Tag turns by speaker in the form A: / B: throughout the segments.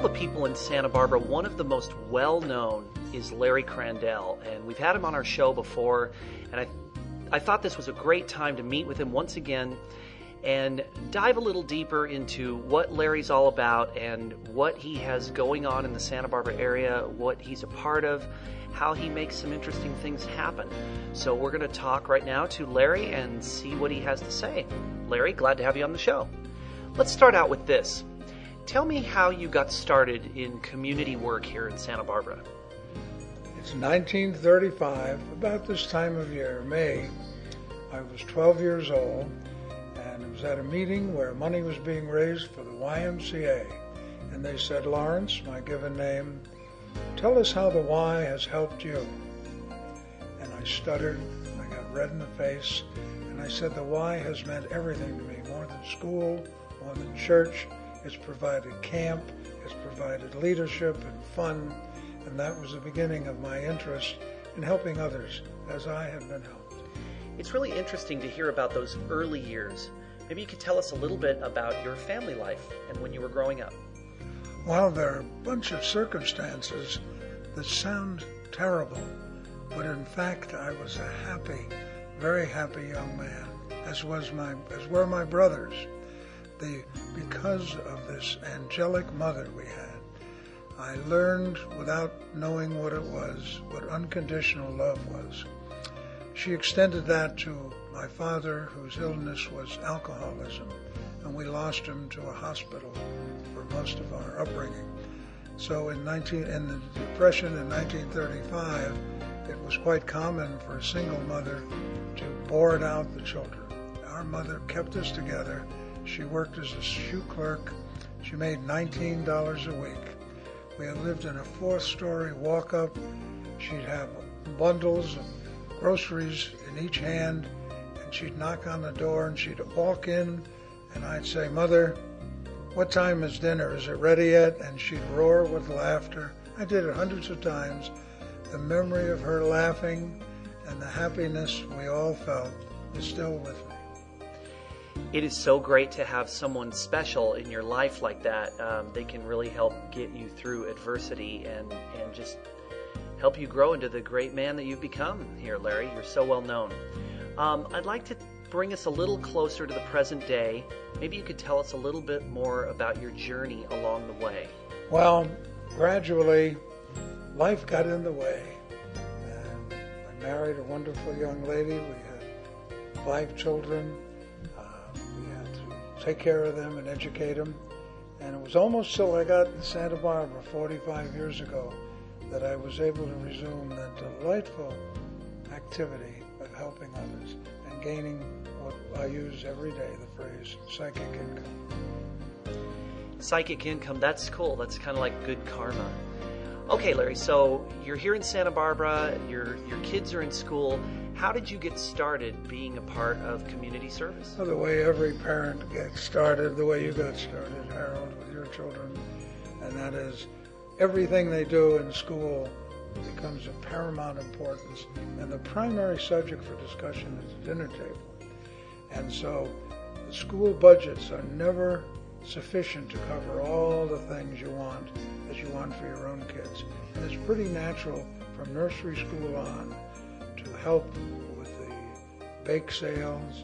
A: the people in Santa Barbara, one of the most well-known is Larry Crandell, and we've had him on our show before, and I thought this was a great time to meet with him once again and dive a little deeper into what Larry's all about and what he has going on in the Santa Barbara area, what he's a part of, how he makes some interesting things happen. So we're going to talk right now to Larry and see what he has to say. Larry, glad to have you on the show. Let's start out with this. Tell me how you got started in community work here in Santa Barbara.
B: It's 1935, about this time of year, May. I was 12 years old, and it was at a meeting where money was being raised for the YMCA. And they said, "Lawrence," my given name, "tell us how the Y has helped you." And I stuttered, I got red in the face, and I said, "The Y has meant everything to me, more than school, more than church. It's provided camp, it's provided leadership and fun." And that was the beginning of my interest in helping others as I had been helped.
A: It's really interesting to hear about those early years. Maybe you could tell us a little bit about your family life and when you were growing up.
B: Well, there are a bunch of circumstances that sound terrible, but in fact I was a happy, very happy young man, as were my brothers. Because of this angelic mother we had, I learned without knowing what it was, what unconditional love was. She extended that to my father, whose illness was alcoholism, and we lost him to a hospital for most of our upbringing. So in the Depression in 1935, it was quite common for a single mother to board out the children. Our mother kept us together. She worked as a shoe clerk. She made $19 a week. We had lived in a fourth-story walk-up. She'd have bundles of groceries in each hand, and she'd knock on the door, and she'd walk in, and I'd say, "Mother, what time is dinner? Is it ready yet?" And she'd roar with laughter. I did it hundreds of times. The memory of her laughing and the happiness we all felt is still with me.
A: It is so great to have someone special in your life like that. They can really help get you through adversity and just help you grow into the great man that you've become here, Larry. You're so well known. I'd like to bring us a little closer to the present day. Maybe you could tell us a little bit more about your journey along the way.
B: Well, gradually, life got in the way. And I married a wonderful young lady. We had 5 children. We had to take care of them and educate them. And it was almost till I got to Santa Barbara 45 years ago that I was able to resume that delightful activity of helping others and gaining what I use every day, the phrase psychic income.
A: Psychic income, that's cool. That's kind of like good karma. Okay, Larry, so you're here in Santa Barbara, your kids are in school. How did you get started being a part of community service?
B: Well, the way every parent gets started, the way you got started, Harold, with your children, and that is everything they do in school becomes of paramount importance, and the primary subject for discussion is the dinner table. And so the school budgets are never sufficient to cover all the things you want for your own kids. And it's pretty natural from nursery school on to help with the bake sales,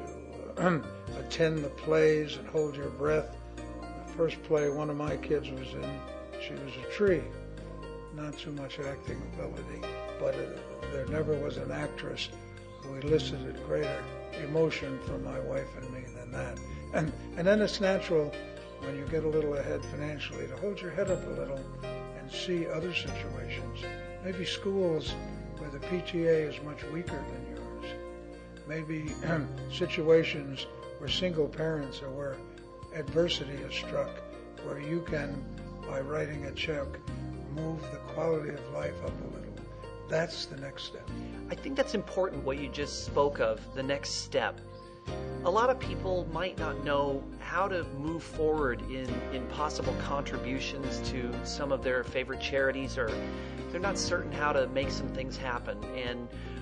B: to attend the plays and hold your breath. The first play one of my kids was in, she was a tree. Not too much acting ability, but there never was an actress who elicited greater emotion from my wife and me than that. And then it's natural when you get a little ahead financially to hold your head up a little and see other situations. Maybe schools where the PTA is much weaker than yours. Maybe situations where single parents or where adversity is struck, where you can, by writing a check, move the quality of life up a little. That's the next step.
A: I think that's important what you just spoke of, the next step. A lot of people might not know how to move forward in possible contributions to some of their favorite charities, or they're not certain how to make some things happen. And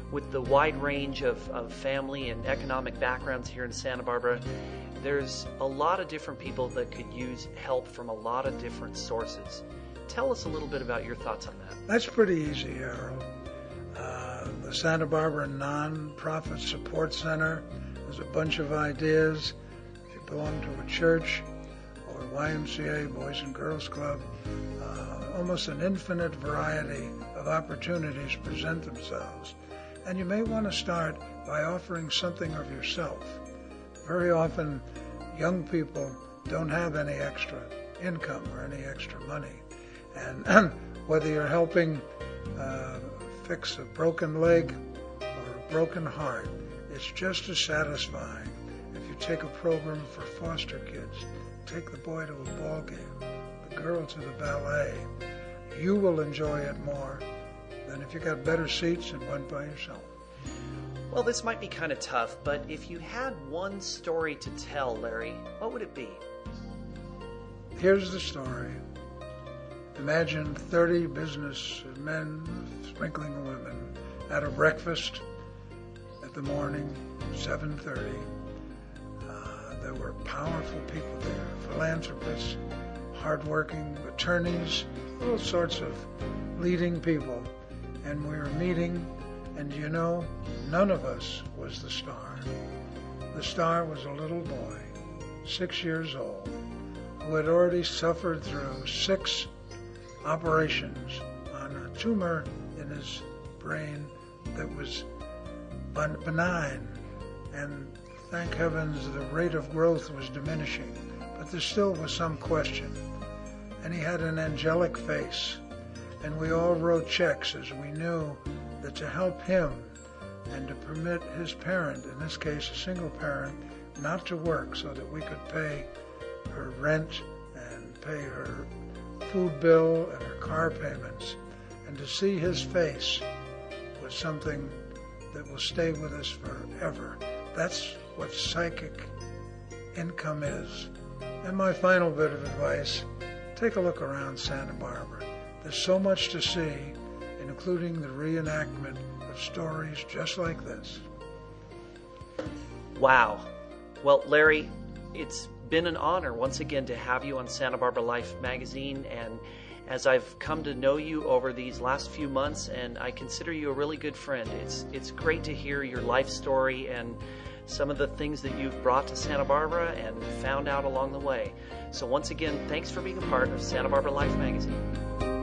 A: with the wide range of family and economic backgrounds here in Santa Barbara, there's a lot of different people that could use help from a lot of different sources. Tell us a little bit about your thoughts on that.
B: That's pretty easy, Harold. The Santa Barbara Nonprofit Support Center has a bunch of ideas. If you belong to a church or YMCA, Boys and Girls Club, almost an infinite variety of opportunities present themselves. And you may want to start by offering something of yourself. Very often, young people don't have any extra income or any extra money. And whether you're helping fix a broken leg or a broken heart, it's just as satisfying if you take a program for foster kids, take the boy to a ball game, the girl to the ballet. You will enjoy it more than if you got better seats and went by yourself.
A: Well, this might be kind of tough, but if you had one story to tell, Larry, what would it be?
B: Here's the story. Imagine 30 business men, sprinkling women, at a breakfast at the morning, 7:30. There were powerful people there, philanthropists, hardworking attorneys, all sorts of leading people. And we were meeting, and you know, none of us was the star. The star was a little boy, 6 years old, who had already suffered through 6 operations on a tumor in his brain that was benign, and thank heavens the rate of growth was diminishing, but there still was some question. And he had an angelic face, and we all wrote checks as we knew that to help him and to permit his parent, in this case a single parent, not to work so that we could pay her rent and pay her food bill and her car payments. And to see his face was something that will stay with us forever. That's what psychic income is. And my final bit of advice, take a look around Santa Barbara. There's so much to see, including the reenactment of stories just like this.
A: Wow. Well, Larry, it's been an honor once again to have you on Santa Barbara Life magazine, and as I've come to know you over these last few months, and I consider you a really good friend. It's great to hear your life story and some of the things that you've brought to Santa Barbara and found out along the way. So once again, thanks for being a part of Santa Barbara Life magazine.